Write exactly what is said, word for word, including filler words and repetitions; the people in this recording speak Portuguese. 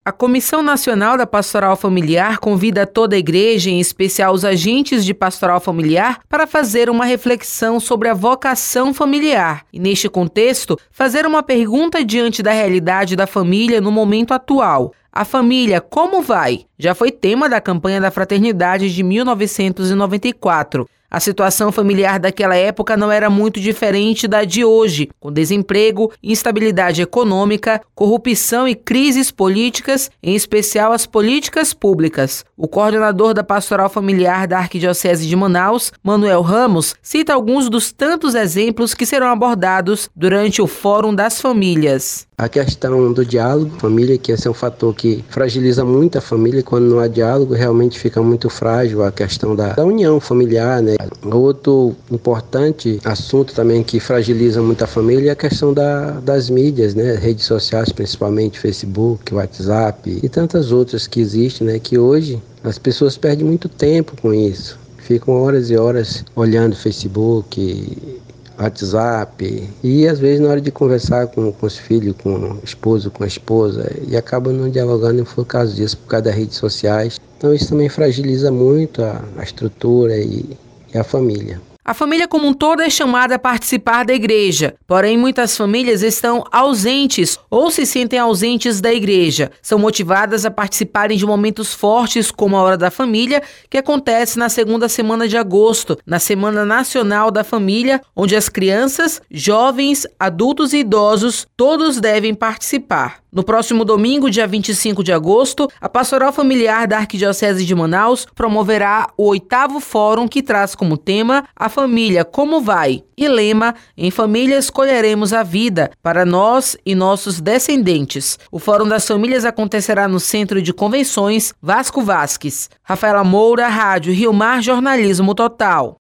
A Comissão Nacional da Pastoral Familiar convida toda a igreja, em especial os agentes de pastoral familiar, para fazer uma reflexão sobre a vocação familiar e, neste contexto, fazer uma pergunta diante da realidade da família no momento atual. A família, como vai? Já foi tema da campanha da Fraternidade de mil novecentos e noventa e quatro. A situação familiar daquela época não era muito diferente da de hoje, com desemprego, instabilidade econômica, corrupção e crises políticas, em especial as políticas públicas. O coordenador da Pastoral Familiar da Arquidiocese de Manaus, Manuel Ramos, cita alguns dos tantos exemplos que serão abordados durante o Fórum das Famílias. A questão do diálogo, família, que esse é um fator que fragiliza muito a família. Quando não há diálogo, realmente fica muito frágil a questão da, da união familiar, né? Outro importante assunto também que fragiliza muito a família é a questão da, das mídias, né? Redes sociais, principalmente Facebook, WhatsApp e tantas outras que existem, né? Que hoje as pessoas perdem muito tempo com isso. Ficam horas e horas olhando Facebook, WhatsApp, e às vezes na hora de conversar com, com os filhos, com o esposo, com a esposa, e acabam não dialogando por causa disso, por causa das redes sociais. Então isso também fragiliza muito a, a estrutura e, e a família. A família como um todo é chamada a participar da igreja, porém muitas famílias estão ausentes ou se sentem ausentes da igreja. São motivadas a participarem de momentos fortes como a Hora da Família, que acontece na segunda semana de agosto, na Semana Nacional da Família, onde as crianças, jovens, adultos e idosos, todos devem participar. No próximo domingo, dia vinte e cinco de agosto, a Pastoral Familiar da Arquidiocese de Manaus promoverá o oitavo fórum que traz como tema a família como vai e lema em família escolheremos a vida para nós e nossos descendentes. O Fórum das Famílias acontecerá no Centro de Convenções Vasco Vasques. Rafaela Moura, Rádio Rio Mar Jornalismo Total.